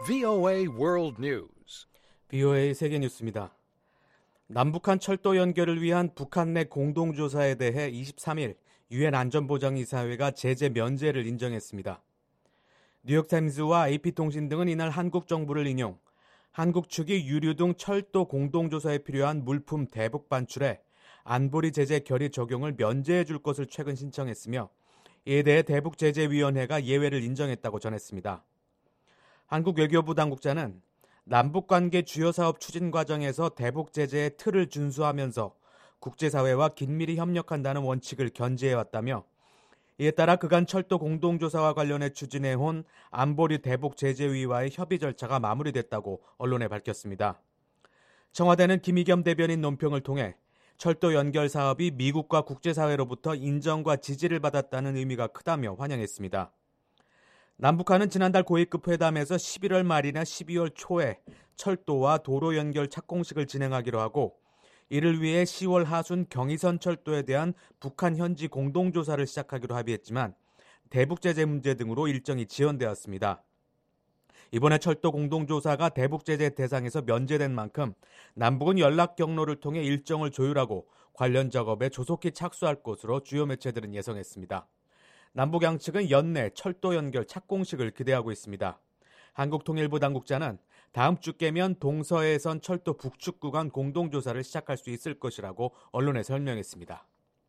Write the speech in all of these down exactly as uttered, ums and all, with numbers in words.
브이오에이 World News. 브이오에이 세계뉴스입니다. 남북한 철도 연결을 위한 북한 내 공동조사에 대해 이십삼 일 유엔 안전보장이사회가 제재 면제를 인정했습니다. 뉴욕타임즈와 에이피통신 등은 이날 한국 정부를 인용, 한국 측이 유류 등 철도 공동조사에 필요한 물품 대북 반출에 안보리 제재 결의 적용을 면제해 줄 것을 최근 신청했으며 이에 대해 대북제재위원회가 예외를 인정했다고 전했습니다. 한국 외교부 당국자는 남북관계 주요 사업 추진 과정에서 대북 제재의 틀을 준수하면서 국제사회와 긴밀히 협력한다는 원칙을 견지해왔다며 이에 따라 그간 철도 공동조사와 관련해 추진해온 안보리 대북 제재위와의 협의 절차가 마무리됐다고 언론에 밝혔습니다. 청와대는 김의겸 대변인 논평을 통해 철도 연결 사업이 미국과 국제사회로부터 인정과 지지를 받았다는 의미가 크다며 환영했습니다. 남북한은 지난달 고위급 회담에서 십일월 말이나 십이월 초에 철도와 도로 연결 착공식을 진행하기로 하고 이를 위해 시월 하순 경의선 철도에 대한 북한 현지 공동조사를 시작하기로 합의했지만 대북제재 문제 등으로 일정이 지연되었습니다. 이번에 철도 공동조사가 대북제재 대상에서 면제된 만큼 남북은 연락 경로를 통해 일정을 조율하고 관련 작업에 조속히 착수할 것으로 주요 매체들은 예상했습니다. 남북 양측은 연내 철도 연결 착공식을 기대하고 있습니다. 한국통일부 당국자는 다음 주께면 동서해선 철도 북측 구간 공동조사를 시작할 수 있을 것이라고 언론에 설명했습니다.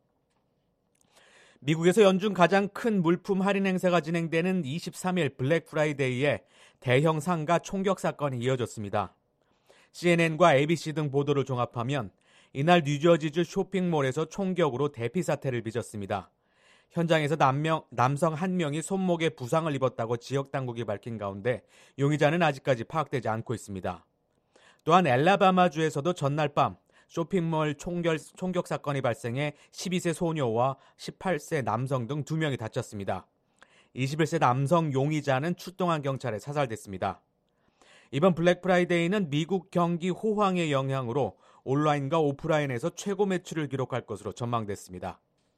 미국에서 연중 가장 큰 물품 할인 행사가 진행되는 이십삼 일 블랙 프라이데이에 대형 상가 총격 사건이 이어졌습니다. 씨엔엔과 에이비씨 등 보도를 종합하면 이날 뉴저지주 쇼핑몰에서 총격으로 대피 사태를 빚었습니다. 현장에서 남명, 남성 한 명이 손목에 부상을 입었다고 지역 당국이 밝힌 가운데 용의자는 아직까지 파악되지 않고 있습니다. 또한 엘라바마주에서도 전날 밤 쇼핑몰 총결, 총격 사건이 발생해 십이 세 소녀와 십팔 세 남성 등 두 명이 다쳤습니다. 이십일 세 남성 용의자는 출동한 경찰에 사살됐습니다. 이번 블랙 프라이데이는 미국 경기 호황의 영향으로 온라인과 오프라인에서 최고 매출을 기록할 것으로 전망됐습니다.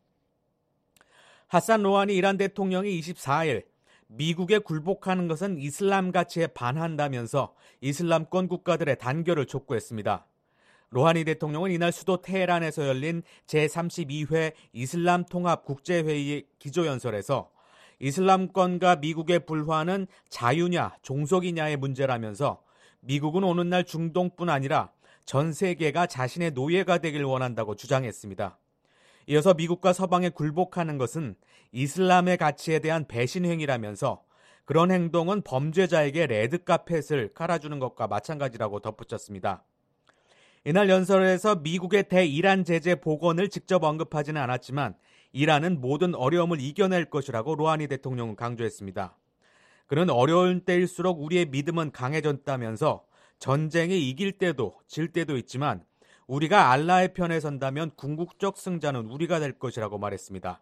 하산 로하니 이란 대통령이 이십사 일 미국에 굴복하는 것은 이슬람 가치에 반한다면서 이슬람권 국가들의 단결을 촉구했습니다. 로하니 대통령은 이날 수도 테헤란에서 열린 제삼십이 회 이슬람 통합 국제회의 기조연설에서 이슬람권과 미국의 불화는 자유냐 종속이냐의 문제라면서 미국은 오는 날 중동뿐 아니라 전 세계가 자신의 노예가 되길 원한다고 주장했습니다. 이어서 미국과 서방에 굴복하는 것은 이슬람의 가치에 대한 배신 행위라면서 그런 행동은 범죄자에게 레드카펫을 깔아주는 것과 마찬가지라고 덧붙였습니다. 이날 연설에서 미국의 대이란 제재 복원을 직접 언급하지는 않았지만 이란은 모든 어려움을 이겨낼 것이라고 로하니 대통령은 강조했습니다. 그는 어려운 때일수록 우리의 믿음은 강해졌다면서 전쟁이 이길 때도 질 때도 있지만 우리가 알라의 편에 선다면 궁극적 승자는 우리가 될 것이라고 말했습니다.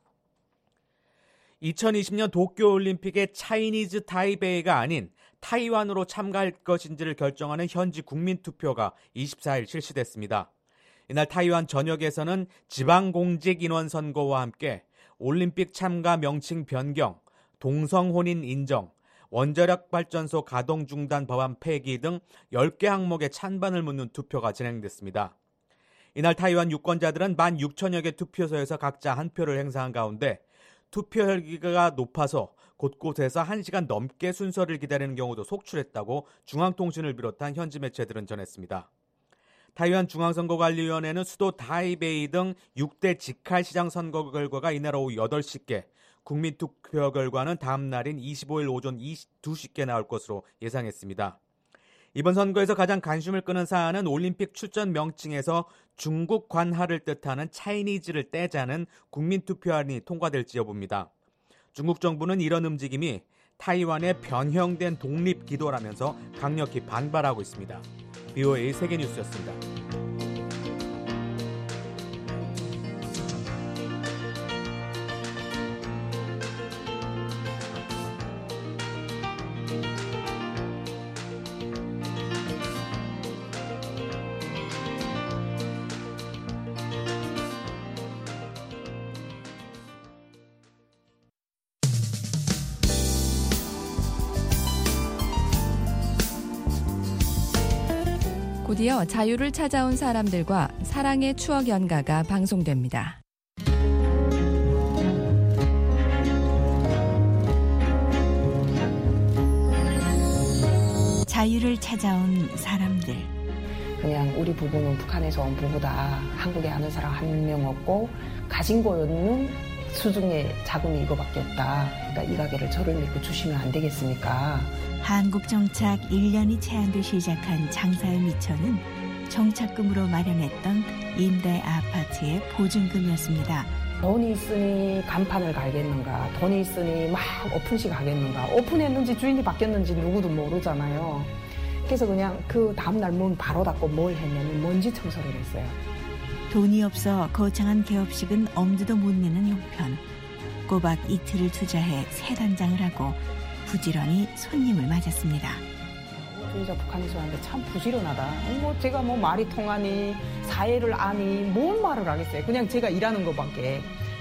이천이십 년 도쿄올림픽에 차이니즈 타이베이가 아닌 타이완으로 참가할 것인지를 결정하는 현지 국민투표가 이십사 일 실시됐습니다. 이날 타이완 전역에서는 지방공직 인원 선거와 함께 올림픽 참가 명칭 변경, 동성혼인 인정, 원자력 발전소 가동 중단 법안 폐기 등 열 개 항목의 찬반을 묻는 투표가 진행됐습니다. 이날 타이완 유권자들은 만 육천여 개 투표소에서 각자 한 표를 행사한 가운데 투표 혈기가 높아서 곳곳에서 한 시간 넘게 순서를 기다리는 경우도 속출했다고 중앙통신을 비롯한 현지 매체들은 전했습니다. 타이완 중앙선거관리위원회는 수도 타이베이 등 육 대 직할시장 선거 결과가 이날 오후 여덟 시께, 국민투표 결과는 다음 날인 이십오 일 오전 두 시께 나올 것으로 예상했습니다. 이번 선거에서 가장 관심을 끄는 사안은 올림픽 출전 명칭에서 중국 관할을 뜻하는 차이니즈를 떼자는 국민투표안이 통과될지 여부입니다. 중국 정부는 이런 움직임이 타이완의 변형된 독립 기도라면서 강력히 반발하고 있습니다. 브이오에이 세계뉴스였습니다. 곧이어 자유를 찾아온 사람들과 사랑의 추억 연가가 방송됩니다. 자유를 찾아온 사람들. 그냥 우리 부부는 북한에서 온 부부다. 한국에 아는 사람 한 명 없고 가진 거는 수중에 자금이 이거밖에 없다. 그러니까 이 가게를 저를 믿고 주시면 안 되겠습니까? 한국 정착 일 년이 채 안 돼 시작한 장사의 미천은 정착금으로 마련했던 임대 아파트의 보증금이었습니다. 돈이 있으니 간판을 갈겠는가, 돈이 있으니 막 오픈식 하겠는가, 오픈했는지 주인이 바뀌었는지 누구도 모르잖아요. 그래서 그냥 그 다음날 문 바로 닫고 뭘 했냐면 먼지 청소를 했어요. 돈이 없어 거창한 개업식은 엄두도 못 내는 형편. 꼬박 이틀을 투자해 새 단장을 하고 부지런히 손님을 맞았습니다. 저희가 북한에서 왔는데 참 부지런하다. 뭐 제가 뭐 말이 통하니 사회를 아니 뭔 말을 하겠어요. 그냥 제가 일하는 것밖에.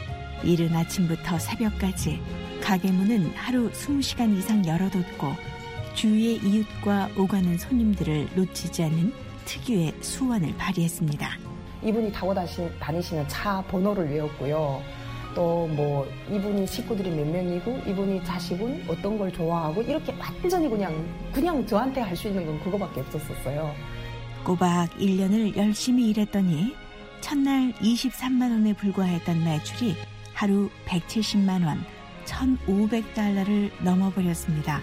이른 아침부터 새벽까지 가게 문은 하루 이십 시간 이상 열어뒀고 주위의 이웃과 오가는 손님들을 놓치지 않는 특유의 수완을 발휘했습니다. 이분이 타고 다니시는 차 번호를 외웠고요. 또 뭐 이분이 식구들이 몇 명이고 이분이 자식은 어떤 걸 좋아하고 이렇게 완전히 그냥 그냥 저한테 할 수 있는 건 그거밖에 없었어요. 꼬박 일 년을 열심히 일했더니 첫날 이십삼만 원에 불과했던 매출이 하루 백칠십만 원, 천오백 달러를 넘어버렸습니다.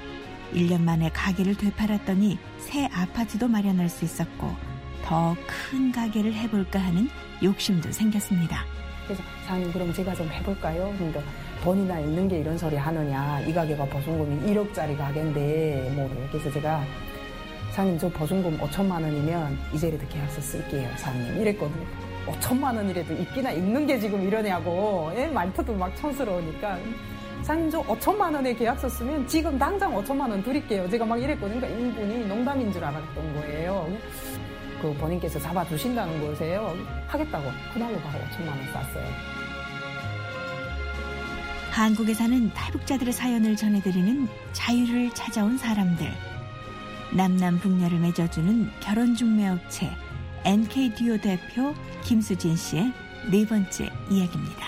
일 년 만에 가게를 되팔았더니 새 아파트도 마련할 수 있었고 더 큰 가게를 해볼까 하는 욕심도 생겼습니다. 그래서 사장님 그럼 제가 좀 해볼까요? 근데 돈이나 있는 게 이런 소리 하느냐. 이 가게가 보증금이 일억짜리 가게인데 뭐 그래서 제가 사장님 저 보증금 오천만 원이면 이제라도 계약서 쓸게요 사장님 이랬거든요. 오천만 원이라도 있기나 있는 게 지금 이러냐고. 예? 말투도 막 촌스러우니까 사장님 저 오천만 원에 계약서 쓰면 지금 당장 오천만 원 드릴게요. 제가 막 이랬거든요. 그러니까 이분이 농담인 줄 알았던 거예요. 그 본인께서 잡아주신다는 거세요. 하겠다고. 그날로 바로 오천만 원 쌌어요. 한국에 사는 탈북자들의 사연을 전해드리는 자유를 찾아온 사람들. 남남북녀를 맺어주는 결혼중매업체 엔케이듀오 대표 김수진 씨의 네 번째 이야기입니다.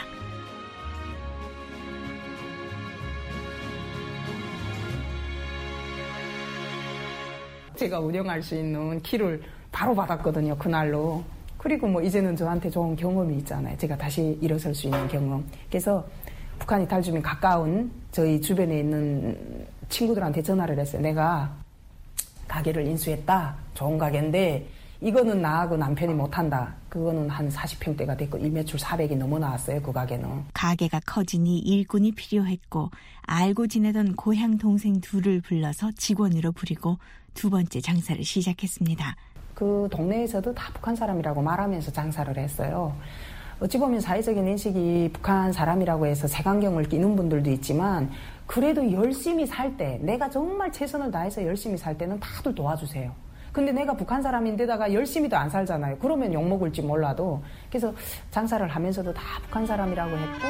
제가 운영할 수 있는 키를 바로 받았거든요. 그날로. 그리고 뭐 이제는 저한테 좋은 경험이 있잖아요. 제가 다시 일어설 수 있는 경험. 그래서 북한 이탈주민 가까운 저희 주변에 있는 친구들한테 전화를 했어요. 내가 가게를 인수했다. 좋은 가게인데 이거는 나하고 남편이 못한다. 그거는 한 사십 평대가 됐고 일매출 사백이 넘어 나왔어요. 그 가게는. 가게가 커지니 일꾼이 필요했고 알고 지내던 고향 동생 둘을 불러서 직원으로 부리고 두 번째 장사를 시작했습니다. 그 동네에서도 다 북한 사람이라고 말하면서 장사를 했어요. 어찌 보면 사회적인 인식이 북한 사람이라고 해서 색안경을 끼는 분들도 있지만 그래도 열심히 살 때 내가 정말 최선을 다해서 열심히 살 때는 다들 도와주세요. 근데 내가 북한 사람인데다가 열심히도 안 살잖아요. 그러면 욕먹을지 몰라도. 그래서 장사를 하면서도 다 북한 사람이라고 했고.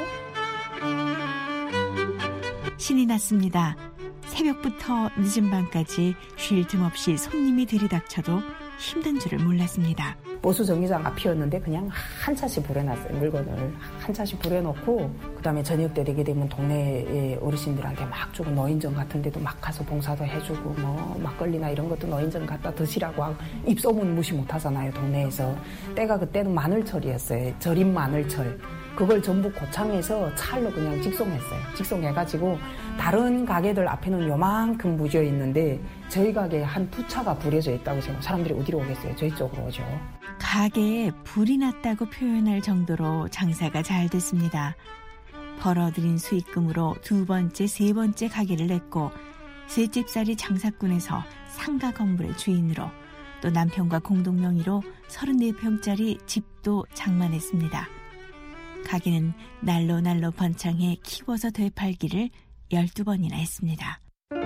신이 났습니다. 새벽부터 늦은 밤까지 쉴 틈 없이 손님이 들이닥쳐도 힘든 줄을 몰랐습니다. 보수 정류장 앞이었는데 그냥 한 차씩 불어놨어요. 물건을 한 차씩 불어놓고 그다음에 저녁 때 되게 되면 동네의 어르신들한테 막 주고 노인정 같은 데도 막 가서 봉사도 해주고 뭐 막걸리나 이런 것도 노인정 갖다 드시라고 하고 입소문 무시 못하잖아요. 동네에서. 때가 그때는 마늘철이었어요. 절임 마늘철. 그걸 전부 고창에서 찰로 그냥 직송했어요. 직송해가지고 다른 가게들 앞에는 요만큼 무져 있는데 저희 가게에 한 두 차가 부려져 있다고 생각하면 사람들이 어디로 오겠어요? 저희 쪽으로 오죠. 가게에 불이 났다고 표현할 정도로 장사가 잘 됐습니다. 벌어들인 수익금으로 두 번째, 세 번째 가게를 냈고 세 집살이 장사꾼에서 상가 건물의 주인으로 또 남편과 공동 명의로 서른네 평짜리 집도 장만했습니다. 가게는 날로 날로 번창해 키워서 되팔기를 열두 번이나 했습니다.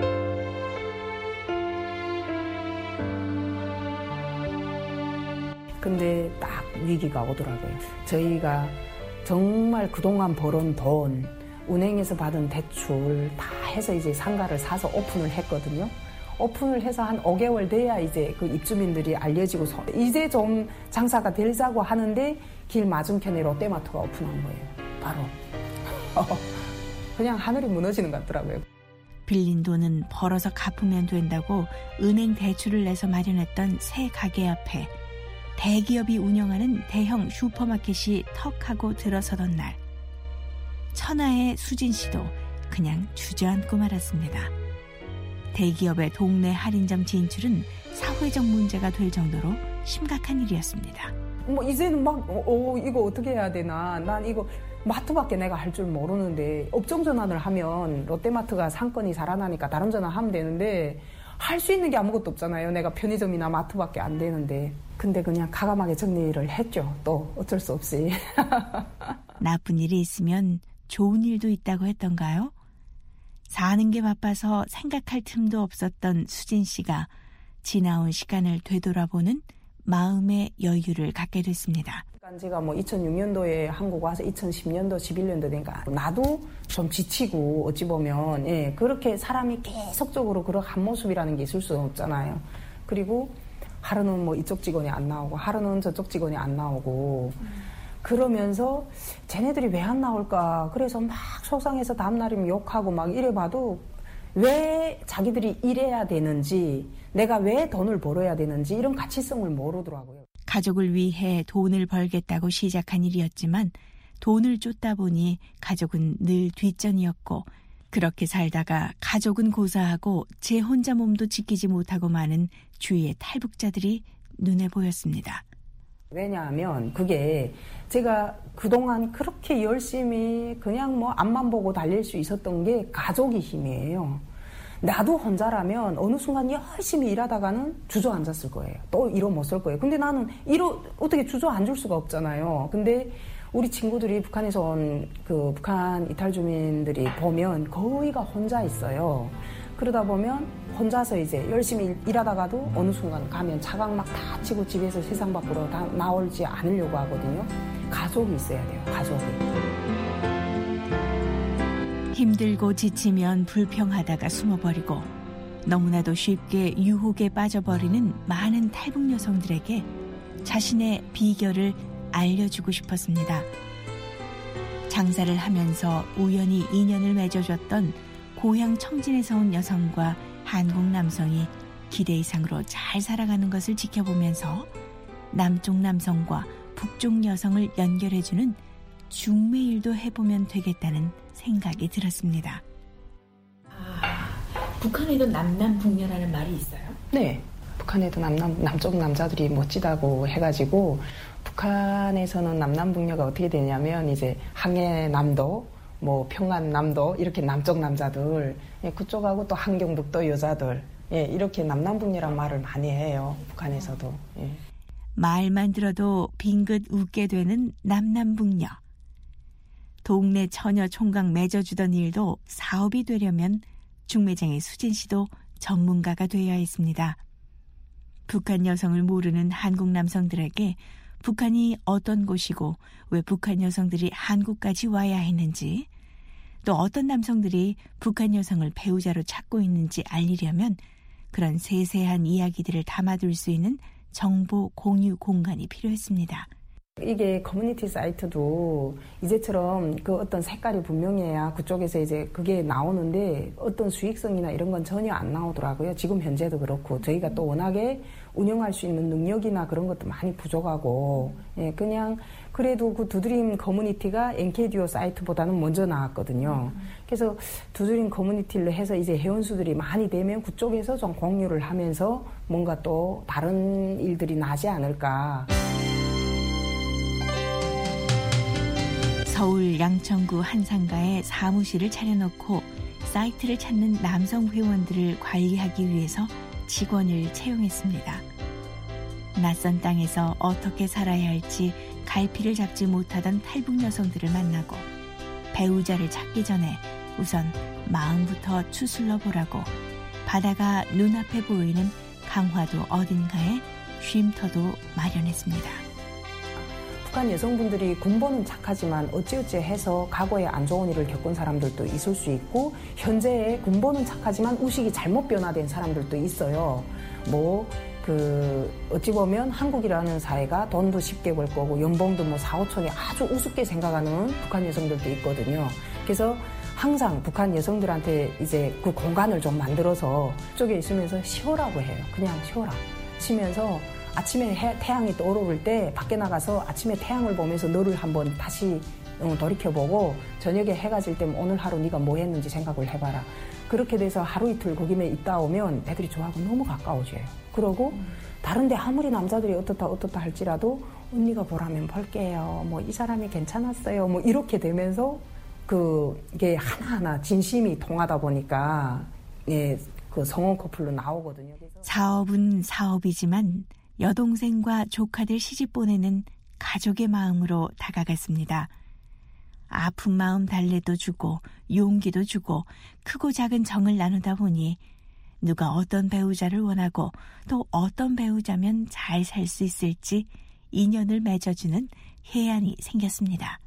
근데 딱 위기가 오더라고요. 저희가 정말 그동안 벌은 돈, 은행에서 받은 대출 다 해서 이제 상가를 사서 오픈을 했거든요. 오픈을 해서 한 오 개월 돼야 이제 그 입주민들이 알려지고 이제 좀 장사가 되자고 하는데 길 맞은편에 롯데마트가 오픈한 거예요. 바로. 그냥 하늘이 무너지는 것 같더라고요. 빌린 돈은 벌어서 갚으면 된다고 은행 대출을 내서 마련했던 새 가게 앞에 대기업이 운영하는 대형 슈퍼마켓이 턱하고 들어서던 날, 천하의 수진 씨도 그냥 주저앉고 말았습니다. 대기업의 동네 할인점 진출은 사회적 문제가 될 정도로 심각한 일이었습니다. 뭐 이제는 막 어, 어, 이거 어떻게 해야 되나, 난 이거 마트밖에 내가 할 줄 모르는데 업종 전환을 하면 롯데마트가 상권이 살아나니까 다른 전환하면 되는데 할 수 있는 게 아무것도 없잖아요. 내가 편의점이나 마트밖에 안 되는데. 근데 그냥 가감하게 정리를 했죠. 또 어쩔 수 없이. 나쁜 일이 있으면 좋은 일도 있다고 했던가요? 사는 게 바빠서 생각할 틈도 없었던 수진 씨가 지나온 시간을 되돌아보는 마음의 여유를 갖게 됐습니다. 제가 뭐 이천육 년도에 한국 와서 이천십 년도, 십일 년도 되니까 나도 좀 지치고 어찌 보면 예, 그렇게 사람이 계속적으로 그런 한 모습이라는 게 있을 수는 없잖아요. 그리고 하루는 뭐 이쪽 직원이 안 나오고 하루는 저쪽 직원이 안 나오고 그러면서 쟤네들이 왜 안 나올까 그래서 막 속상해서 다음날이면 욕하고 막 이래봐도 왜 자기들이 일해야 되는지 내가 왜 돈을 벌어야 되는지 이런 가치성을 모르더라고요. 가족을 위해 돈을 벌겠다고 시작한 일이었지만 돈을 쫓다 보니 가족은 늘 뒷전이었고 그렇게 살다가 가족은 고사하고 제 혼자 몸도 지키지 못하고 마는 주위의 탈북자들이 눈에 보였습니다. 왜냐하면 그게 제가 그동안 그렇게 열심히 그냥 뭐 앞만 보고 달릴 수 있었던 게 가족의 힘이에요. 나도 혼자라면 어느 순간 열심히 일하다가는 주저앉았을 거예요. 또 이러 못 쓸 거예요. 근데 나는 이러 어떻게 주저앉을 수가 없잖아요. 근데 우리 친구들이 북한에서 온 그 북한 이탈 주민들이 보면 거의가 혼자 있어요. 그러다 보면 혼자서 이제 열심히 일하다가도 어느 순간 가면 차각 막 다 치고 집에서 세상 밖으로 다 나오지 않으려고 하거든요. 가족이 있어야 돼요. 가족이. 힘들고 지치면 불평하다가 숨어버리고 너무나도 쉽게 유혹에 빠져버리는 많은 탈북 여성들에게 자신의 비결을 알려주고 싶었습니다. 장사를 하면서 우연히 인연을 맺어줬던 고향 청진에서 온 여성과 한국 남성이 기대 이상으로 잘 살아가는 것을 지켜보면서 남쪽 남성과 북쪽 여성을 연결해주는 중매일도 해보면 되겠다는 생각이 들었습니다. 아, 북한에도 남남북녀라는 말이 있어요? 네. 북한에도 남남, 남쪽 남자들이 멋지다고 해가지고 북한에서는 남남북녀가 어떻게 되냐면 이제 항해남도 뭐 평안남도 이렇게 남쪽 남자들 예, 그쪽하고 또 함경북도 여자들 예, 이렇게 남남북녀란 말을 많이 해요. 북한에서도. 예. 말만 들어도 빙긋 웃게 되는 남남북녀. 동네 처녀 총각 맺어주던 일도 사업이 되려면 중매장의 수진 씨도 전문가가 되어야 했습니다. 북한 여성을 모르는 한국 남성들에게 북한이 어떤 곳이고 왜 북한 여성들이 한국까지 와야 했는지 또 어떤 남성들이 북한 여성을 배우자로 찾고 있는지 알리려면 그런 세세한 이야기들을 담아둘 수 있는 정보 공유 공간이 필요했습니다. 이게 커뮤니티 사이트도 이제처럼 그 어떤 색깔이 분명해야 그쪽에서 이제 그게 나오는데 어떤 수익성이나 이런 건 전혀 안 나오더라고요. 지금 현재도 그렇고 저희가 또 워낙에 운영할 수 있는 능력이나 그런 것도 많이 부족하고 예, 그냥 그래도 그 두드림 커뮤니티가 엔케이디오 사이트보다는 먼저 나왔거든요. 그래서 두드림 커뮤니티를 해서 이제 회원수들이 많이 되면 그쪽에서 좀 공유를 하면서 뭔가 또 다른 일들이 나지 않을까. 서울 양천구 한 상가에 사무실을 차려놓고 사이트를 찾는 남성 회원들을 관리하기 위해서 직원을 채용했습니다. 낯선 땅에서 어떻게 살아야 할지 갈피를 잡지 못하던 탈북 여성들을 만나고 배우자를 찾기 전에 우선 마음부터 추슬러 보라고 바다가 눈앞에 보이는 강화도 어딘가에 쉼터도 마련했습니다. 북한 여성분들이 군번은 착하지만 어찌어찌 해서 과거에 안 좋은 일을 겪은 사람들도 있을 수 있고 현재의 군번은 착하지만 의식이 잘못 변화된 사람들도 있어요. 뭐 그 어찌 보면 한국이라는 사회가 돈도 쉽게 벌 거고 연봉도 뭐 사오천이 아주 우습게 생각하는 북한 여성들도 있거든요. 그래서 항상 북한 여성들한테 이제 그 공간을 좀 만들어서 쪽에 있으면서 쉬어라고 해요. 그냥 쉬어라. 쉬면서 아침에 해, 태양이 떠오를 때 밖에 나가서 아침에 태양을 보면서 너를 한번 다시 어, 돌이켜보고 저녁에 해가 질 때 오늘 하루 네가 뭐 했는지 생각을 해봐라. 그렇게 돼서 하루 이틀 거기에 있다 오면 애들이 저하고 너무 가까워져요. 그러고 음. 다른데 아무리 남자들이 어떻다 어떻다 할지라도 언니가 보라면 볼게요. 뭐 이 사람이 괜찮았어요. 뭐 이렇게 되면서 그게 하나하나 진심이 통하다 보니까 예, 그 성원 커플로 나오거든요. 그래서 사업은 사업이지만 여동생과 조카들 시집 보내는 가족의 마음으로 다가갔습니다. 아픈 마음 달래도 주고 용기도 주고 크고 작은 정을 나누다 보니 누가 어떤 배우자를 원하고 또 어떤 배우자면 잘 살 수 있을지 인연을 맺어주는 해안이 생겼습니다.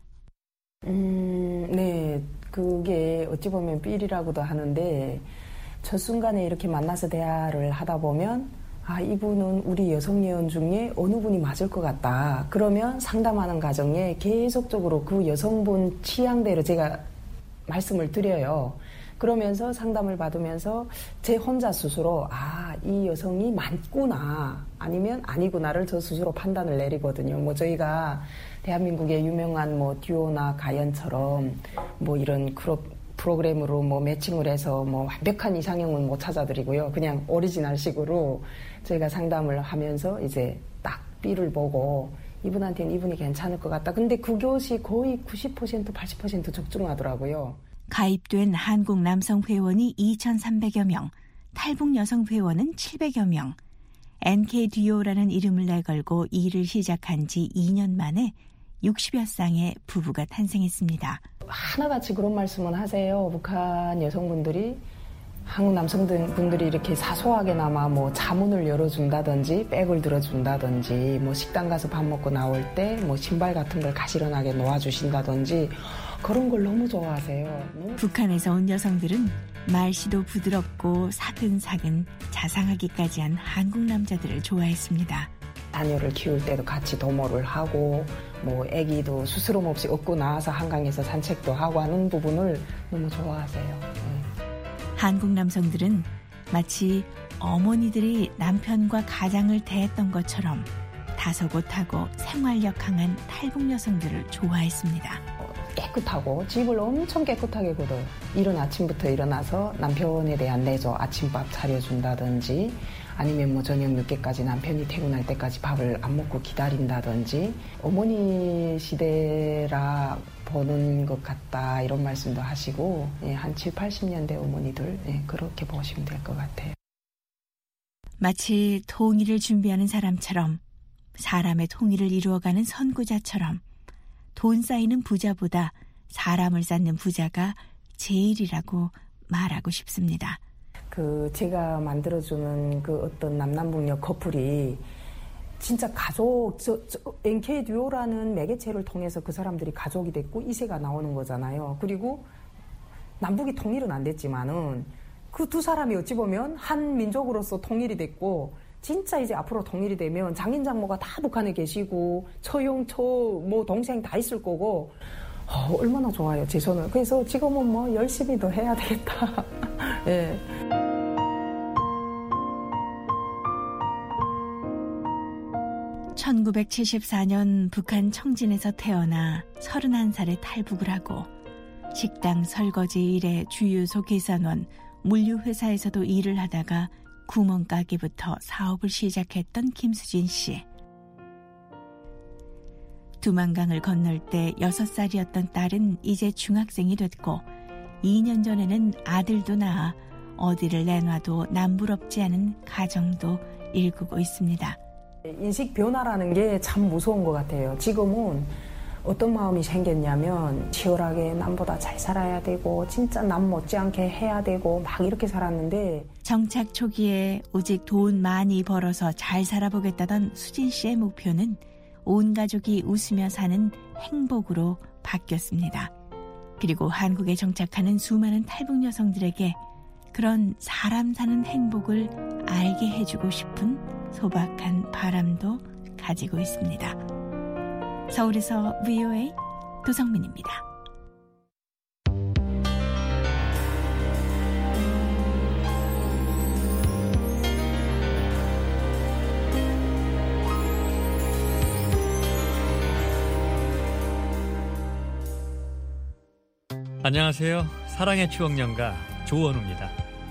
음, 네. 그게 어찌 보면 삘이라고도 하는데 첫 순간에 이렇게 만나서 대화를 하다 보면 아, 이분은 우리 여성예원 중에 어느 분이 맞을 것 같다. 그러면 상담하는 과정에 계속적으로 그 여성분 취향대로 제가 말씀을 드려요. 그러면서 상담을 받으면서 제 혼자 스스로 아, 이 여성이 맞구나 아니면 아니구나를 저 스스로 판단을 내리거든요. 뭐 저희가 대한민국의 유명한 뭐 듀오나 가연처럼 뭐 이런 그룹 프로그램으로 뭐 매칭을 해서 뭐 완벽한 이상형은 못 찾아드리고요. 그냥 오리지널식으로 저희가 상담을 하면서 이제 딱 삐를 보고 이분한테는 이분이 괜찮을 것 같다. 근데 그것이 거의 구십 퍼센트, 팔십 퍼센트 적중하더라고요. 가입된 한국 남성 회원이 이천삼백여 명, 탈북 여성 회원은 칠백여 명. 엔케이 듀오라는 이름을 내걸고 일을 시작한 지 이 년 만에 육십여 쌍의 부부가 탄생했습니다. 하나같이 그런 말씀은 하세요. 북한 여성분들이 한국 남성분들이 이렇게 사소하게나마 뭐 자문을 열어준다든지 백을 들어준다든지 뭐 식당 가서 밥 먹고 나올 때 뭐 신발 같은 걸 가시런하게 놓아주신다든지 그런 걸 너무 좋아하세요. 북한에서 온 여성들은 말씨도 부드럽고 사근사근 자상하기까지 한 한국 남자들을 좋아했습니다. 자녀를 키울 때도 같이 도모를 하고 뭐 아기도 스스럼 없이 업고 나와서 한강에서 산책도 하고 하는 부분을 너무 좋아하세요. 네. 한국 남성들은 마치 어머니들이 남편과 가장을 대했던 것처럼 다소곳하고 생활력 강한 탈북 여성들을 좋아했습니다. 깨끗하고 집을 엄청 깨끗하게 걷어요. 이른 아침부터 일어나서 남편에 대한 내조 아침밥 차려준다든지 아니면 뭐 저녁 늦게까지 남편이 퇴근할 때까지 밥을 안 먹고 기다린다든지 어머니 시대라 보는 것 같다 이런 말씀도 하시고 예, 한 칠, 팔십 년대 어머니들 예, 그렇게 보시면 될 것 같아요. 마치 통일을 준비하는 사람처럼 사람의 통일을 이루어가는 선구자처럼 돈 쌓이는 부자보다 사람을 쌓는 부자가 제일이라고 말하고 싶습니다. 그 제가 만들어주는 그 어떤 남남북녀 커플이 진짜 가족, 저, 저 엔케이 듀오라는 매개체를 통해서 그 사람들이 가족이 됐고 이세가 나오는 거잖아요. 그리고 남북이 통일은 안 됐지만은 그 두 사람이 어찌 보면 한 민족으로서 통일이 됐고 진짜 이제 앞으로 통일이 되면 장인 장모가 다 북한에 계시고 처형, 처, 뭐 동생 다 있을 거고 어, 얼마나 좋아요, 제 손을. 그래서 지금은 뭐 열심히 더 해야 되겠다. 예. 천구백칠십사 년 북한 청진에서 태어나 서른한 살에 탈북을 하고 식당 설거지 일에 주유소 계산원, 물류회사에서도 일을 하다가 구멍가게부터 사업을 시작했던 김수진 씨. 두만강을 건널 때 여섯 살이었던 딸은 이제 중학생이 됐고 이 년 전에는 아들도 낳아 어디를 내놔도 남부럽지 않은 가정도 일구고 있습니다. 인식 변화라는 게 참 무서운 것 같아요. 지금은 어떤 마음이 생겼냐면 치열하게 남보다 잘 살아야 되고 진짜 남 못지않게 해야 되고 막 이렇게 살았는데 정착 초기에 오직 돈 많이 벌어서 잘 살아보겠다던 수진 씨의 목표는 온 가족이 웃으며 사는 행복으로 바뀌었습니다. 그리고 한국에 정착하는 수많은 탈북 여성들에게 그런 사람 사는 행복을 알게 해주고 싶은 소박한 바람도 가지고 있습니다. 서울에서 브이오에이 도성민입니다. 안녕하세요. 사랑의 추억연가 조원우입니다.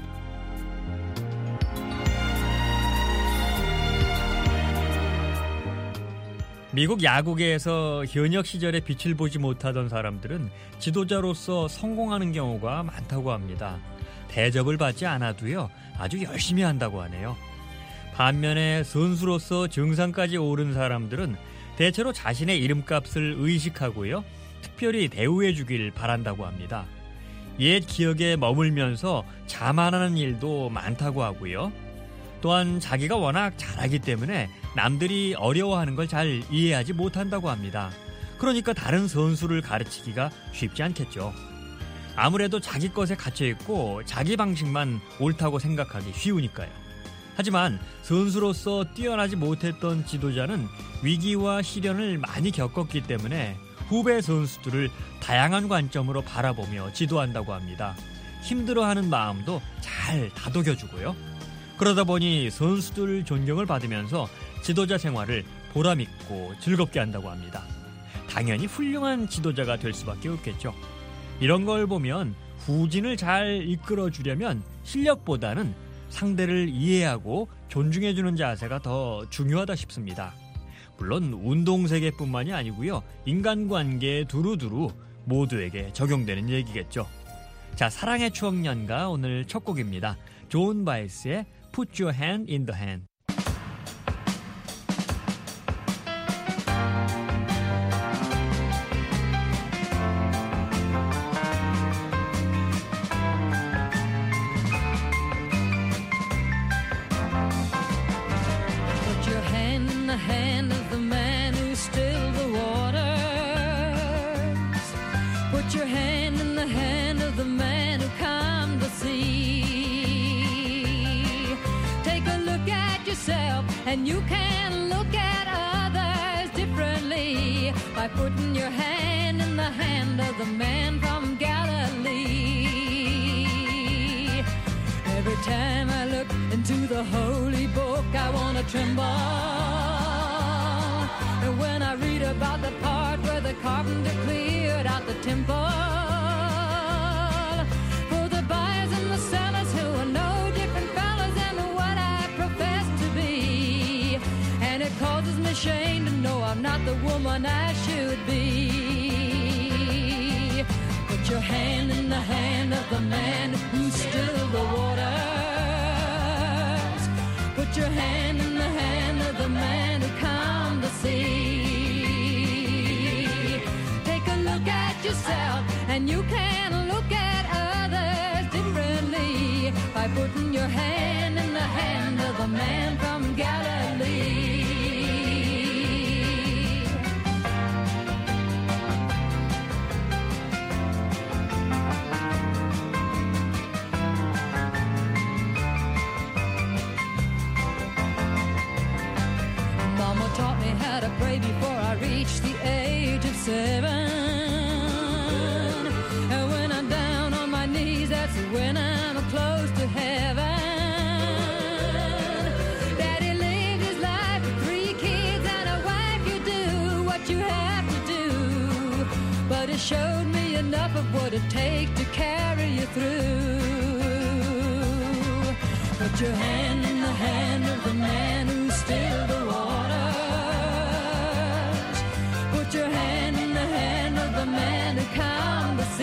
미국 야구계에서 현역 시절에 빛을 보지 못하던 사람들은 지도자로서 성공하는 경우가 많다고 합니다. 대접을 받지 않아도요, 아주 열심히 한다고 하네요. 반면에 선수로서 정상까지 오른 사람들은 대체로 자신의 이름값을 의식하고요, 특별히 대우해 주길 바란다고 합니다. 옛 기억에 머물면서 자만하는 일도 많다고 하고요. 또한 자기가 워낙 잘하기 때문에 남들이 어려워하는 걸 잘 이해하지 못한다고 합니다. 그러니까 다른 선수를 가르치기가 쉽지 않겠죠. 아무래도 자기 것에 갇혀있고 자기 방식만 옳다고 생각하기 쉬우니까요. 하지만 선수로서 뛰어나지 못했던 지도자는 위기와 시련을 많이 겪었기 때문에 후배 선수들을 다양한 관점으로 바라보며 지도한다고 합니다. 힘들어하는 마음도 잘 다독여주고요. 그러다 보니 선수들 존경을 받으면서 지도자 생활을 보람있고 즐겁게 한다고 합니다. 당연히 훌륭한 지도자가 될 수밖에 없겠죠. 이런 걸 보면 후진을 잘 이끌어주려면 실력보다는 상대를 이해하고 존중해주는 자세가 더 중요하다 싶습니다. 물론 운동세계뿐만이 아니고요, 인간관계 두루두루 모두에게 적용되는 얘기겠죠. 자, 사랑의 추억연가 오늘 첫 곡입니다. 존 바이스의 Put Your Hand in the Hand. And you can look at others differently by putting your hand in the hand of the man from Galilee. Every time I look into the holy book, I want to tremble. And when I read about the part where the carpenter cleared out the temple, for the buyers and the sellers who are no different fellas than what I profess to be. And it causes me shame to know I'm not the woman I should be. Put your hand in the hand of the man who stilled the waters. Put your hand in the hand of the man who calmed the sea. Take a look at yourself and you can look at others differently by putting your hand in the hand of the man from Galilee. Mama taught me how to pray before I reached the age of seven. And when I'm down on my knees, that's when I'm close to heaven. Daddy lived his life with three kids and a wife. You do what you have to do, but it showed me enough of what it takes to carry you through. Put your hand in the hand of the man who stilled the waters. Put your hand in the hand of the man who calmed the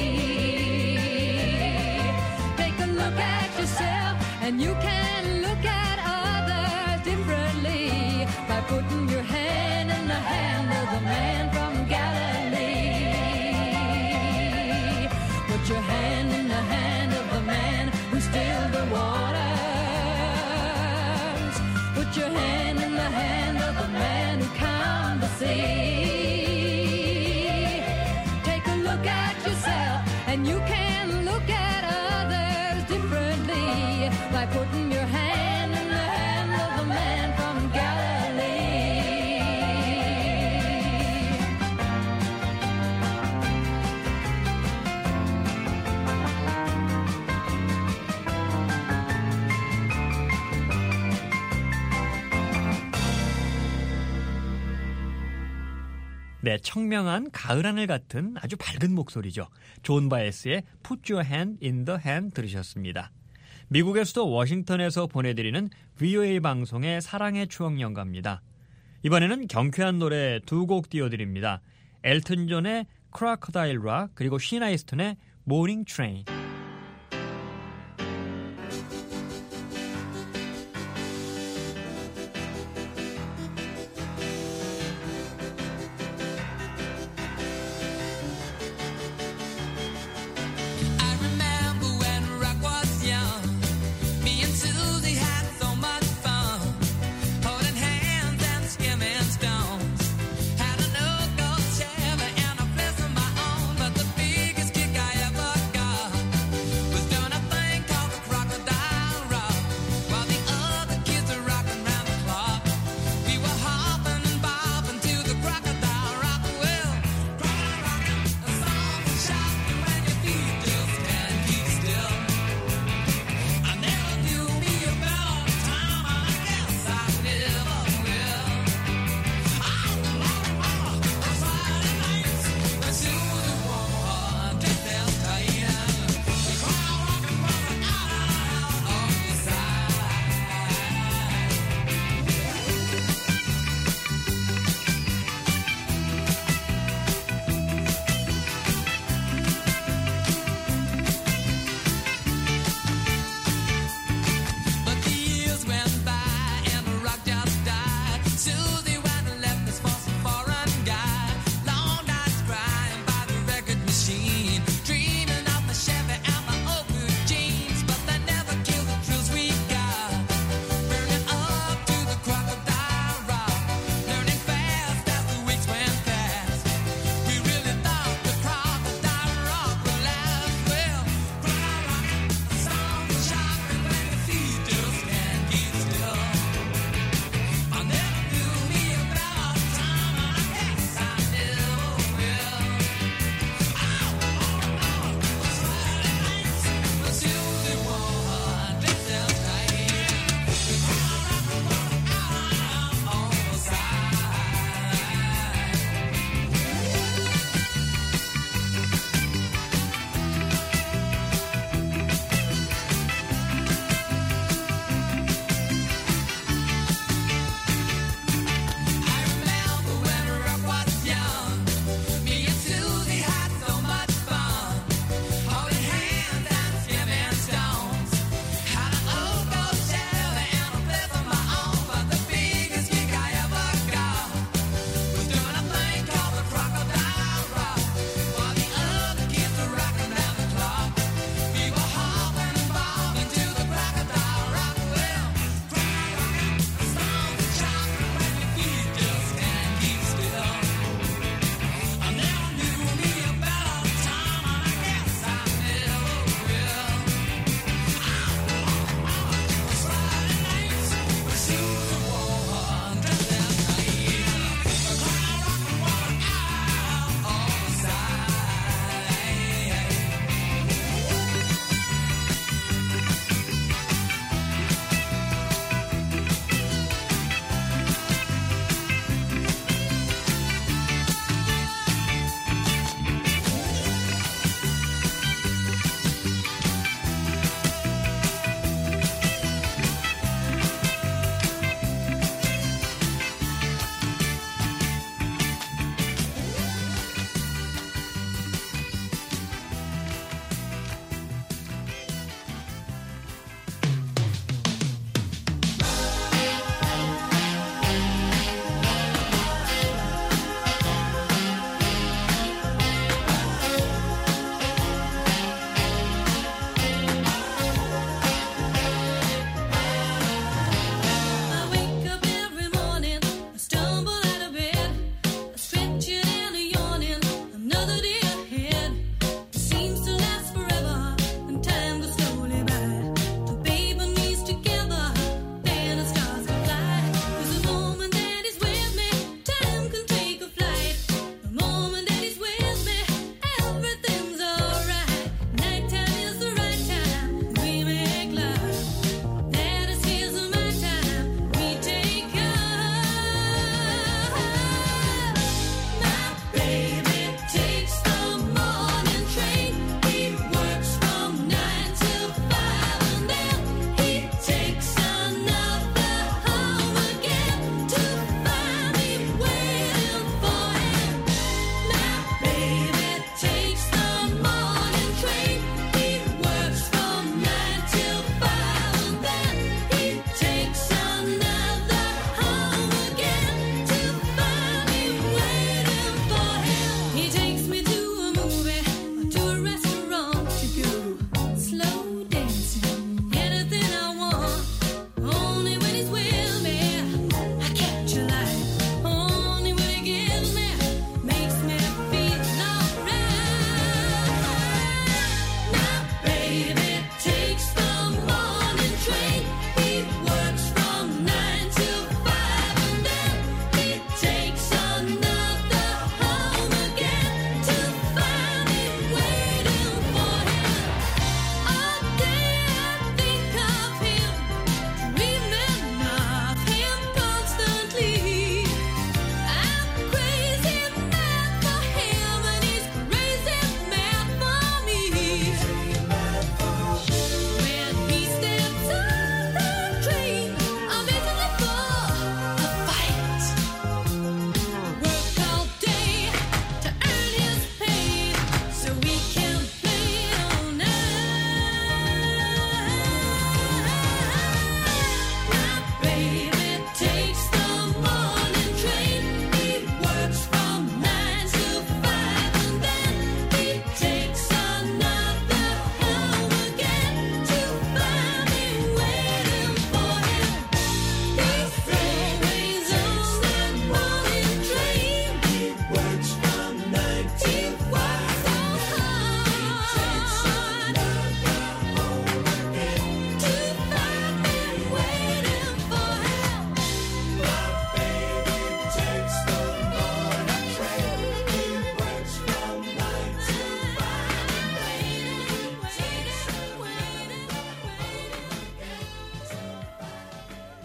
sea. Take a look at yourself and you can look at others differently by putting your hand in the hand of the man from Galilee. Put your hand in the hand of the man who stilled the waters. Put your hand in the hand of the man who calmed the see. Take a look at yourself, and you can look at others differently by putting your hand in the hand of the man from Galilee. 네, 청명한 가을 하늘 같은 아주 밝은 목소리죠. 존 바에스의 Put Your Hand in the Hand 들으셨습니다. 미국의 수도 워싱턴에서 보내드리는 브이오에이 방송의 사랑의 추억 연가입니다. 이번에는 경쾌한 노래 두 곡 띄워드립니다. 엘튼 존의 Crocodile Rock 그리고 시나 이스턴의 Morning Train. Had a no-go Chevy and a place of my own, but the biggest kick I ever got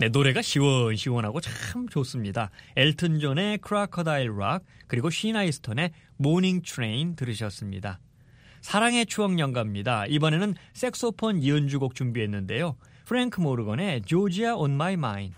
네, 노래가 시원시원하고 참 좋습니다. 엘튼 존의 크로커다일 락, 그리고 쉬나 이스턴의 모닝 트레인 들으셨습니다. 사랑의 추억 연가입니다. 이번에는 색소폰 연주곡 준비했는데요. 프랭크 모르건의 Georgia on my mind.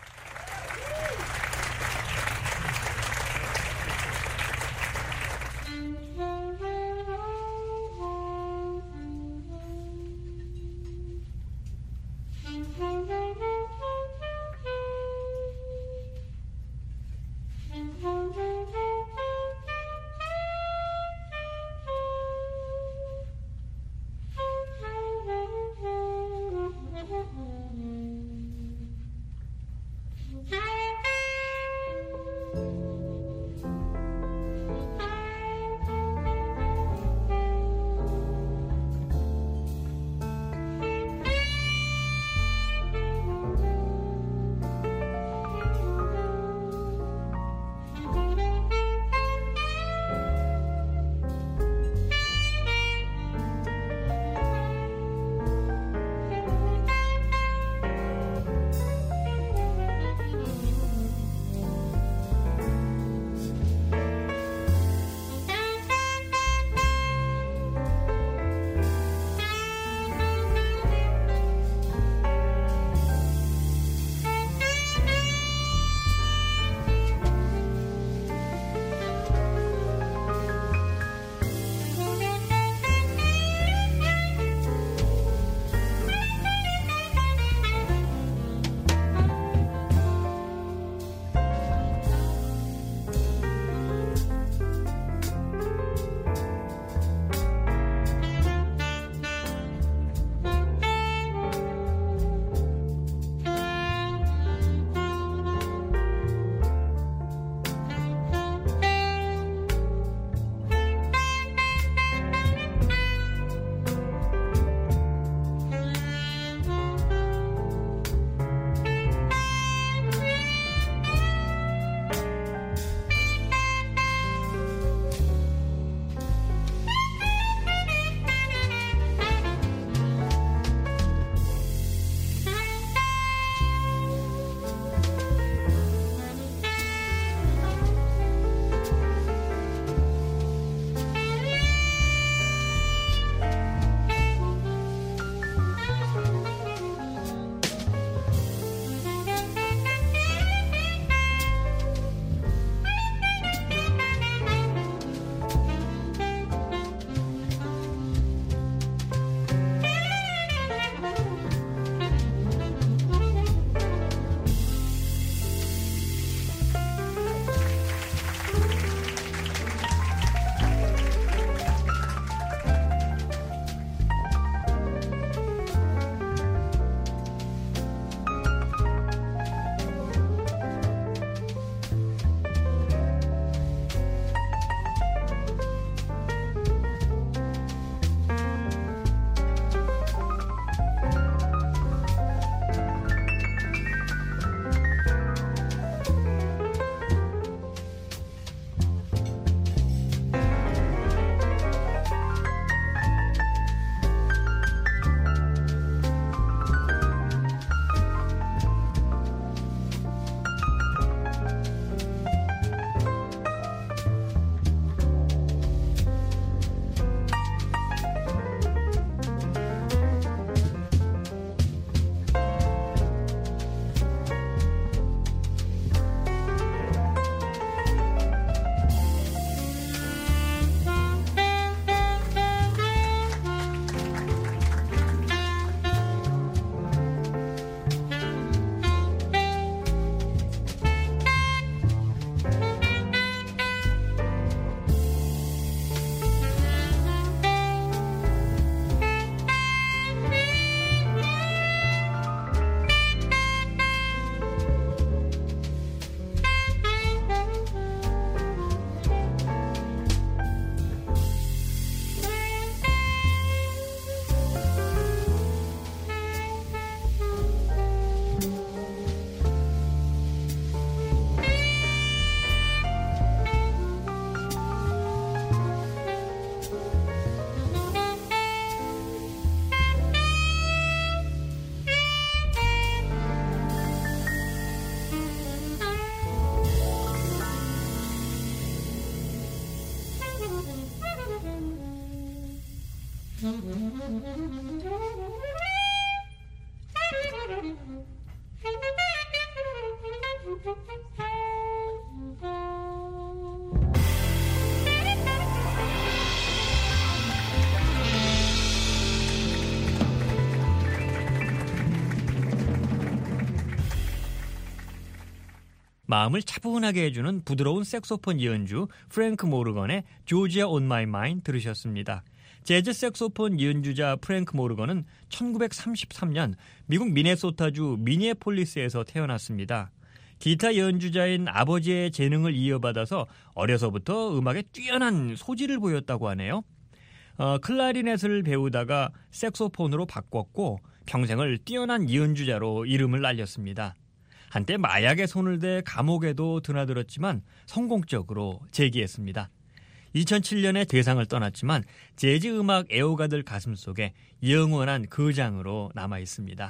마음을 차분하게 해주는 부드러운 색소폰 연주 프랭크 모르건의 조지아 온 마이 마인 들으셨습니다. 재즈 색소폰 연주자 프랭크 모르건은 천구백삼십삼 년 미국 미네소타주 미니애폴리스에서 태어났습니다. 기타 연주자인 아버지의 재능을 이어받아서 어려서부터 음악에 뛰어난 소질을 보였다고 하네요. 어, 클라리넷을 배우다가 색소폰으로 바꿨고 평생을 뛰어난 연주자로 이름을 알렸습니다. 한때 마약에 손을 대 감옥에도 드나들었지만 성공적으로 재기했습니다. 이천칠 년에 세상을 떠났지만 재즈 음악 애호가들 가슴속에 영원한 거장으로 남아 있습니다.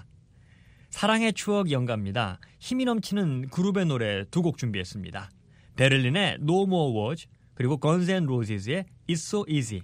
사랑의 추억 연가입니다. 힘이 넘치는 그룹의 노래 두 곡 준비했습니다. 베를린의 No More Words 그리고 Guns N' Roses의 It's So Easy.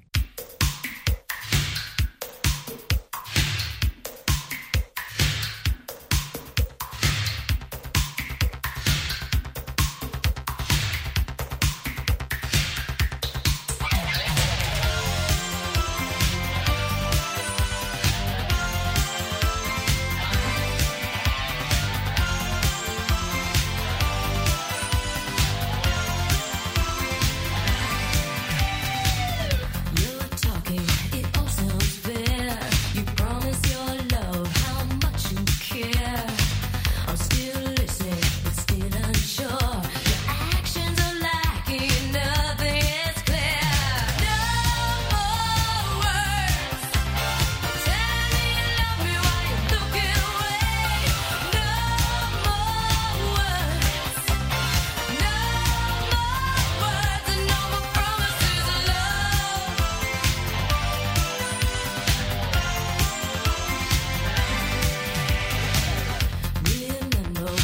Remember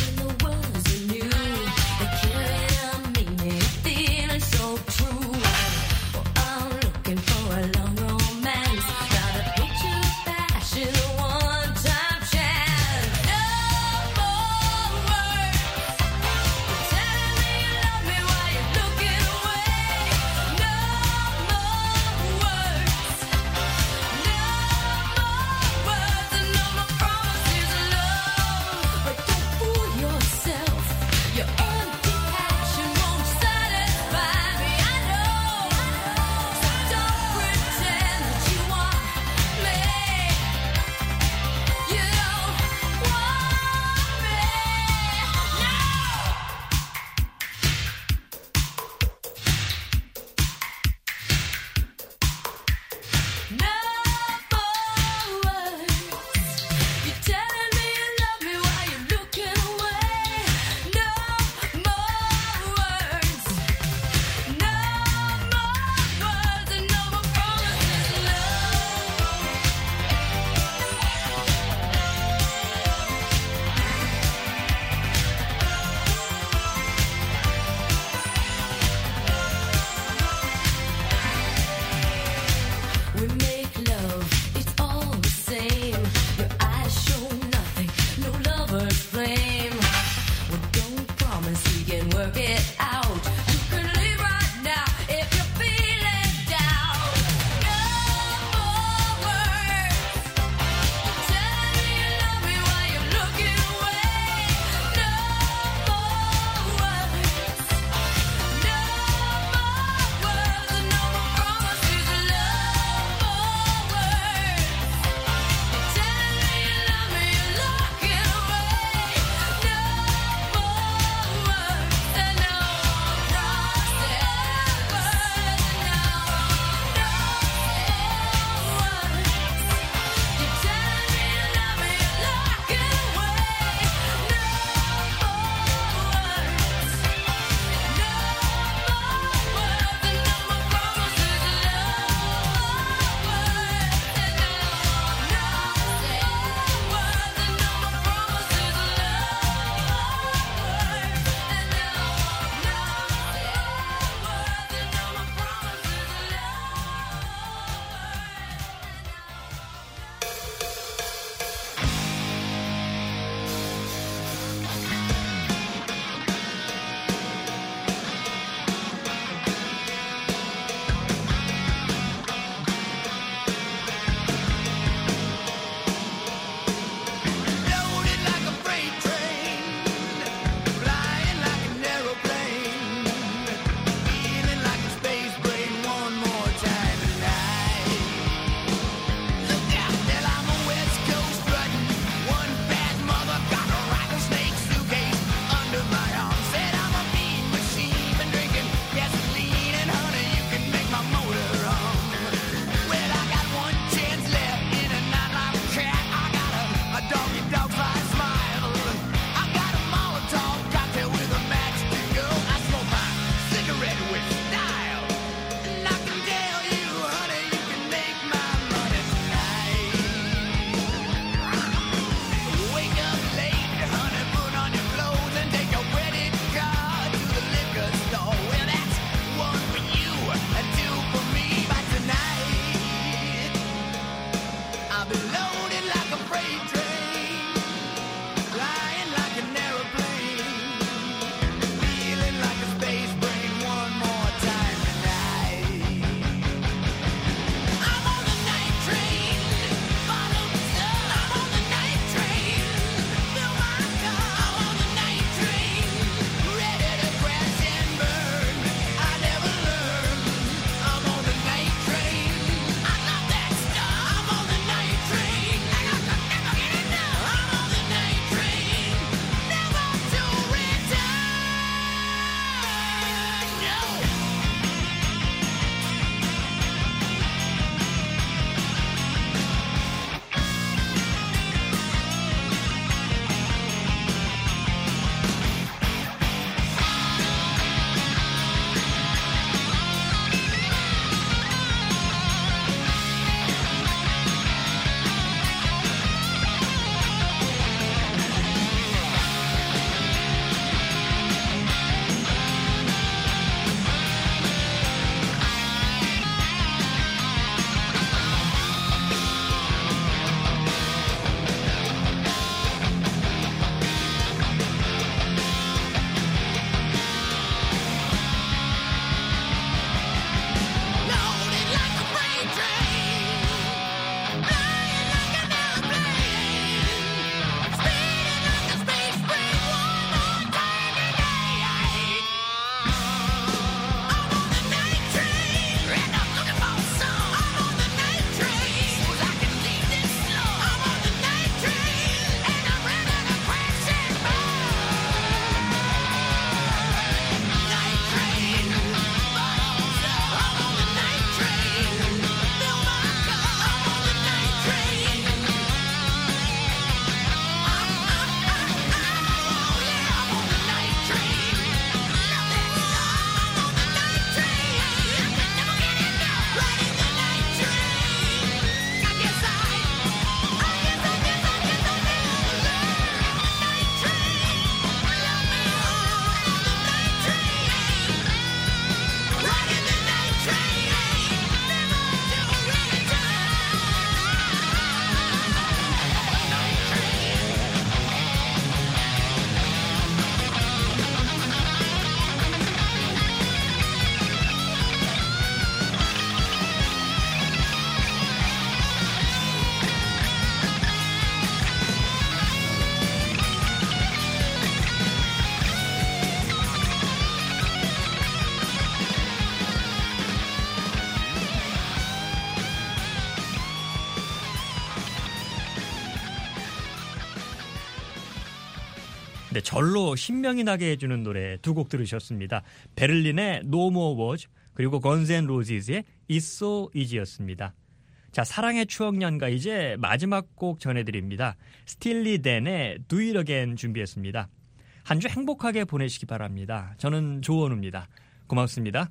네, 절로 신명이 나게 해주는 노래 두 곡 들으셨습니다. 베를린의 No More Words 그리고 건즈 앤 로지스의 It's So Easy였습니다. 자, 사랑의 추억 연가 이제 마지막 곡 전해드립니다. 스틸리 댄의 Do It Again 준비했습니다. 한 주 행복하게 보내시기 바랍니다. 저는 조원우입니다. 고맙습니다.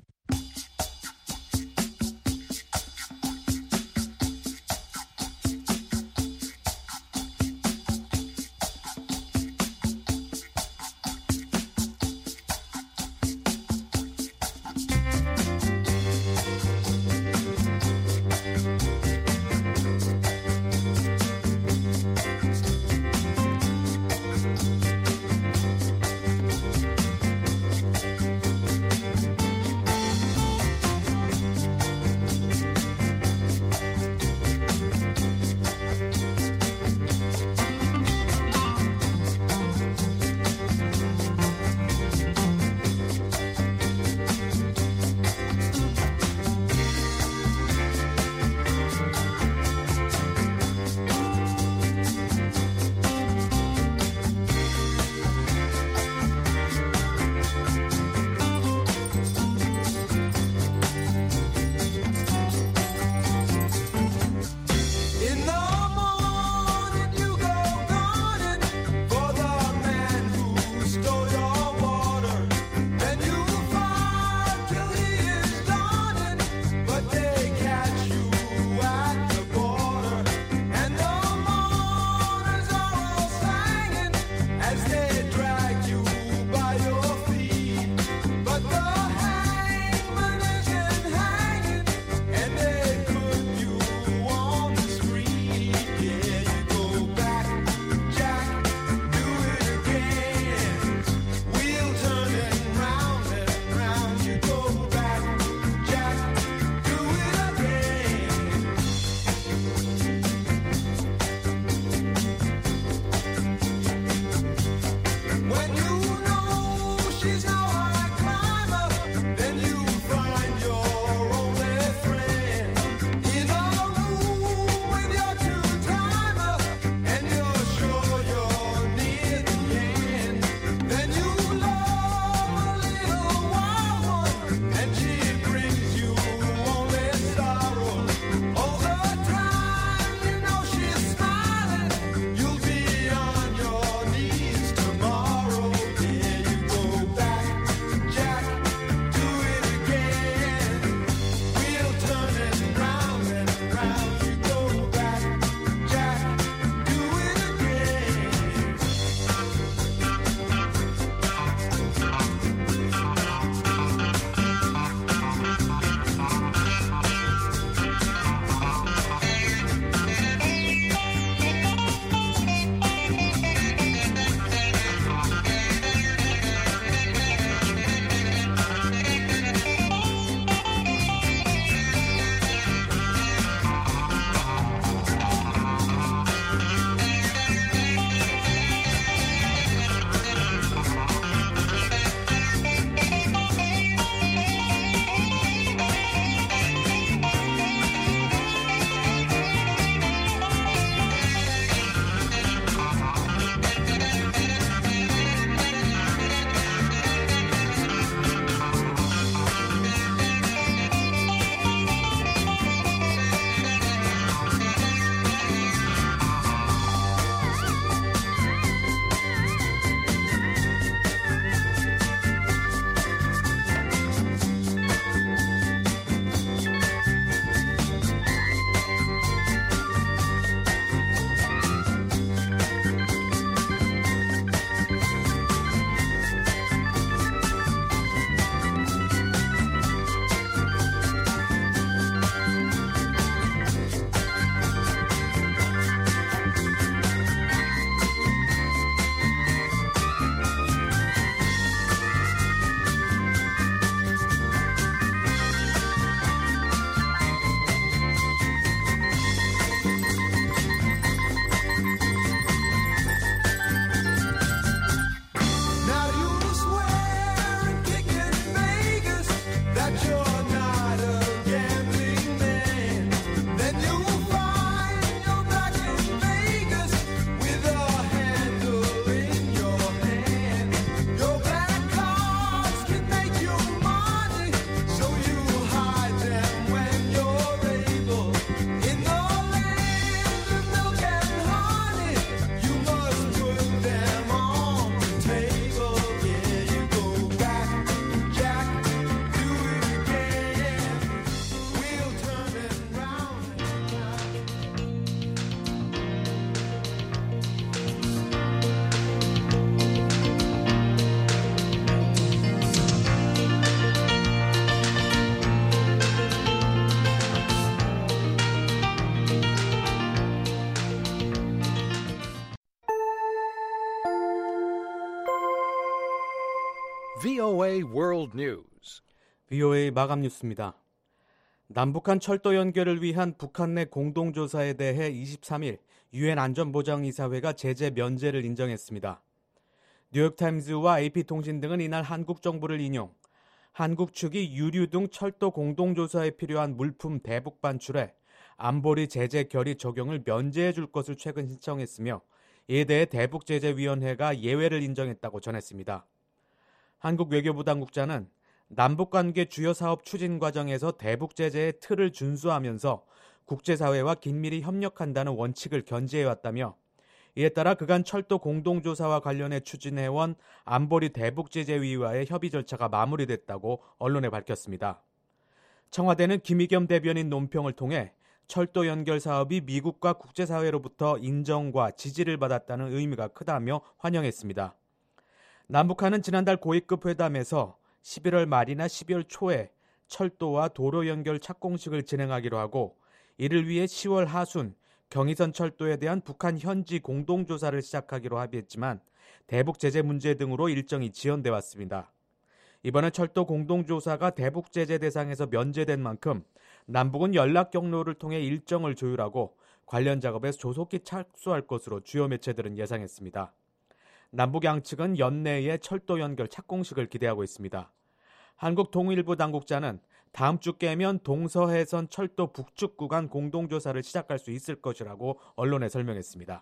브이오에이 World News. 브이오에이 마감 뉴스입니다. 남북한 철도 연결을 위한 북한 내 공동조사에 대해 이십삼 일 유엔 안전보장이사회가 제재 면제를 인정했습니다. 뉴욕타임즈와 에이피통신 등은 이날 한국 정부를 인용, 한국 측이 유류 등 철도 공동조사에 필요한 물품 대북 반출에 안보리 제재 결의 적용을 면제해 줄 것을 최근 신청했으며 이에 대해 대북제재위원회가 예외를 인정했다고 전했습니다. 한국 외교부 당국자는 남북관계 주요 사업 추진 과정에서 대북제재의 틀을 준수하면서 국제사회와 긴밀히 협력한다는 원칙을 견지해왔다며 이에 따라 그간 철도 공동조사와 관련해 추진해온 안보리 대북제재위와의 협의 절차가 마무리됐다고 언론에 밝혔습니다. 청와대는 김의겸 대변인 논평을 통해 철도 연결 사업이 미국과 국제사회로부터 인정과 지지를 받았다는 의미가 크다며 환영했습니다. 남북한은 지난달 고위급 회담에서 십일월 말이나 십이월 초에 철도와 도로 연결 착공식을 진행하기로 하고 이를 위해 시월 하순 경의선 철도에 대한 북한 현지 공동조사를 시작하기로 합의했지만 대북 제재 문제 등으로 일정이 지연돼 왔습니다. 이번에 철도 공동조사가 대북 제재 대상에서 면제된 만큼 남북은 연락 경로를 통해 일정을 조율하고 관련 작업에 조속히 착수할 것으로 주요 매체들은 예상했습니다. 남북 양측은 연내에 철도 연결 착공식을 기대하고 있습니다. 한국통일부 당국자는 다음 주 깨면 동서해선 철도 북측 구간 공동조사를 시작할 수 있을 것이라고 언론에 설명했습니다.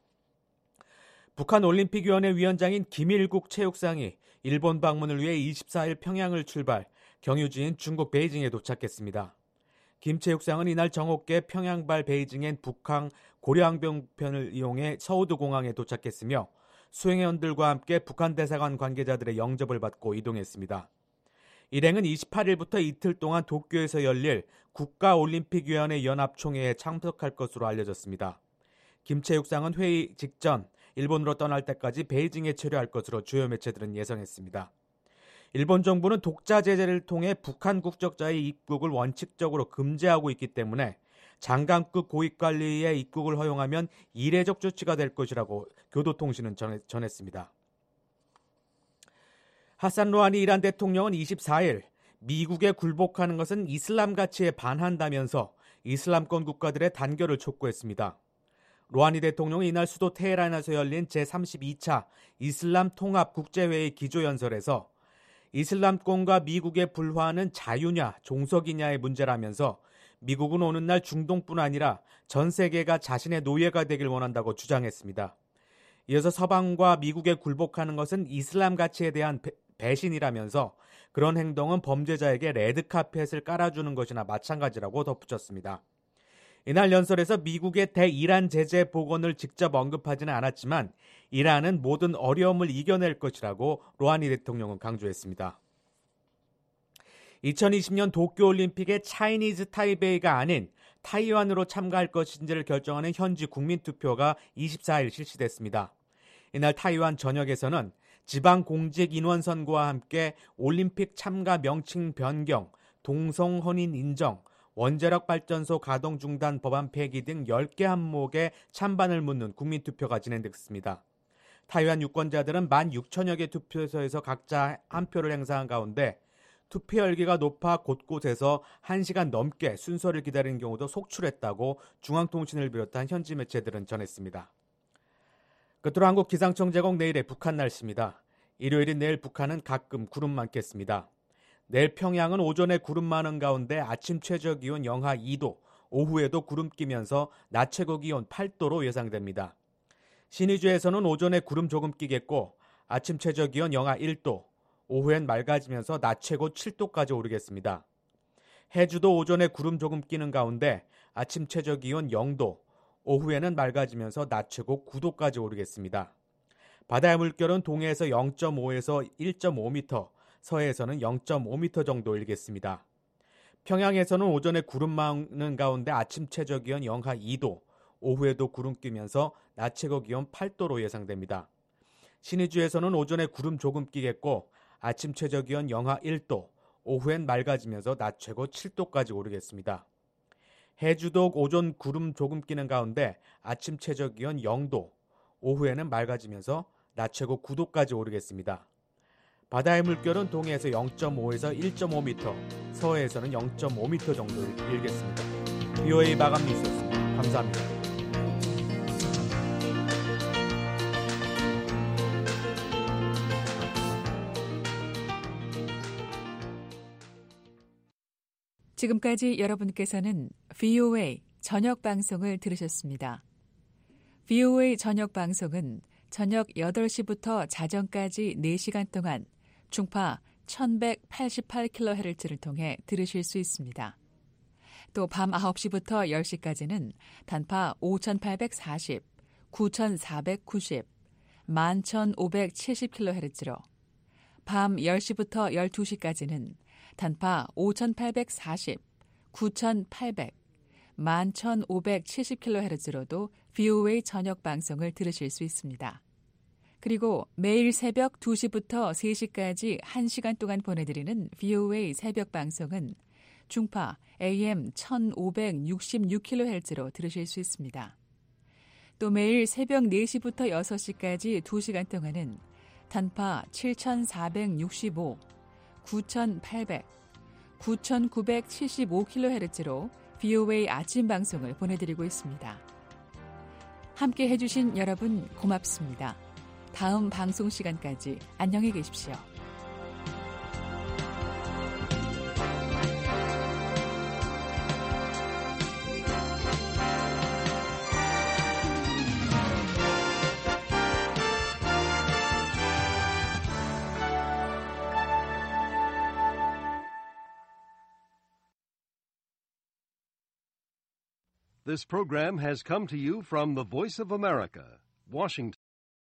북한올림픽위원회 위원장인 김일국 체육상이 일본 방문을 위해 이십사 일 평양을 출발, 경유지인 중국 베이징에 도착했습니다. 김 체육상은 이날 정오께 평양발 베이징엔 북한 고려항공편을 이용해 서우드 공항에 도착했으며 수행원들과 함께 북한 대사관 관계자들의 영접을 받고 이동했습니다. 일행은 이십팔 일부터 이틀 동안 도쿄에서 열릴 국가올림픽위원회 연합총회에 참석할 것으로 알려졌습니다. 김 체육상은 회의 직전 일본으로 떠날 때까지 베이징에 체류할 것으로 주요 매체들은 예상했습니다. 일본 정부는 독자 제재를 통해 북한 국적자의 입국을 원칙적으로 금지하고 있기 때문에 장관급 고위관리의 입국을 허용하면 이례적 조치가 될 것이라고 교도통신은 전했습니다. 하산 로하니 이란 대통령은 이십사 일 미국에 굴복하는 것은 이슬람 가치에 반한다면서 이슬람권 국가들의 단결을 촉구했습니다. 로하니 대통령은 이날 수도 테헤란에서 열린 제삼십이 차 이슬람 통합 국제회의 기조연설에서 이슬람권과 미국의 불화는 자유냐 종속이냐의 문제라면서 미국은 오는 날 중동뿐 아니라 전 세계가 자신의 노예가 되길 원한다고 주장했습니다. 이어서 서방과 미국에 굴복하는 것은 이슬람 가치에 대한 배, 배신이라면서 그런 행동은 범죄자에게 레드카펫을 깔아주는 것이나 마찬가지라고 덧붙였습니다. 이날 연설에서 미국의 대이란 제재 복원을 직접 언급하지는 않았지만 이란은 모든 어려움을 이겨낼 것이라고 로하니 대통령은 강조했습니다. 이천이십 년 도쿄올림픽에 차이니즈 타이베이가 아닌 타이완으로 참가할 것인지를 결정하는 현지 국민투표가 이십사 일 실시됐습니다. 이날 타이완 전역에서는 지방 공직 인원 선거와 함께 올림픽 참가 명칭 변경, 동성 혼인 인정, 원자력 발전소 가동 중단 법안 폐기 등 열 개 항목에 찬반을 묻는 국민투표가 진행됐습니다. 타이완 유권자들은 만 육천여 개 투표소에서 각자 한 표를 행사한 가운데 투표 열기가 높아 곳곳에서 한 시간 넘게 순서를 기다리는 경우도 속출했다고 중앙통신을 비롯한 현지 매체들은 전했습니다. 끝으로 한국 기상청 제공 내일의 북한 날씨입니다. 일요일인 내일 북한은 가끔 구름 많겠습니다. 내일 평양은 오전에 구름 많은 가운데 아침 최저 기온 영하 이 도, 오후에도 구름 끼면서 낮 최고 기온 팔 도로 예상됩니다. 신의주에서는 오전에 구름 조금 끼겠고 아침 최저 기온 영하 일 도, 오후엔 맑아지면서 낮 최고 칠 도까지 오르겠습니다. 해주도 오전에 구름 조금 끼는 가운데 아침 최저 기온 영 도, 오후에는 맑아지면서 낮 최고 구 도까지 오르겠습니다. 바다의 물결은 동해에서 영 점 오에서 일 점 오 미터, 서해에서는 영 점 오 미터 정도 일겠습니다. 평양에서는 오전에 구름 많은 가운데 아침 최저 기온 영하 이 도, 오후에도 구름 끼면서 낮 최고 기온 팔 도로 예상됩니다. 신의주에서는 오전에 구름 조금 끼겠고 아침 최저 기온 영하 일 도, 오후엔 맑아지면서 낮 최고 칠 도까지 오르겠습니다. 해주도 오전 구름 조금 끼는 가운데 아침 최저 기온 영 도, 오후에는 맑아지면서 낮 최고 구 도까지 오르겠습니다. 바다의 물결은 동해에서 영 점 오에서 일 점 오 미터, 서해에서는 영 점 오 미터 정도 일겠습니다. 비오에이 마감 뉴스였습니다. 감사합니다. 지금까지 여러분께서는 브이오에이 저녁 방송을 들으셨습니다. 브이오에이 저녁 방송은 저녁 여덟 시부터 자정까지 네 시간 동안 중파 천백팔십팔 킬로헤르츠를 통해 들으실 수 있습니다. 또 밤 아홉 시부터 열 시까지는 단파 오천팔백사십, 구천사백구십, 만천오백칠십 킬로헤르츠로, 밤 열 시부터 열두 시까지는 단파 오천팔백사십, 구천팔백, 만천오백칠십 킬로헤르츠로도 브이오에이 저녁 방송을 들으실 수 있습니다. 그리고 매일 새벽 두 시부터 세 시까지 한 시간 동안 보내드리는 브이오에이 새벽 방송은 중파 에이엠 천오백육십육 킬로헤르츠로 들으실 수 있습니다. 또 매일 새벽 네 시부터 여섯 시까지 두 시간 동안은 단파 칠천사백육십오, 구천팔백, 구천구백칠십오 킬로헤르츠로 브이오에이 아침 방송을 보내드리고 있습니다. 함께 해주신 여러분 고맙습니다. 다음 방송 시간까지 안녕히 계십시오. This program has come to you from the Voice of America, Washington.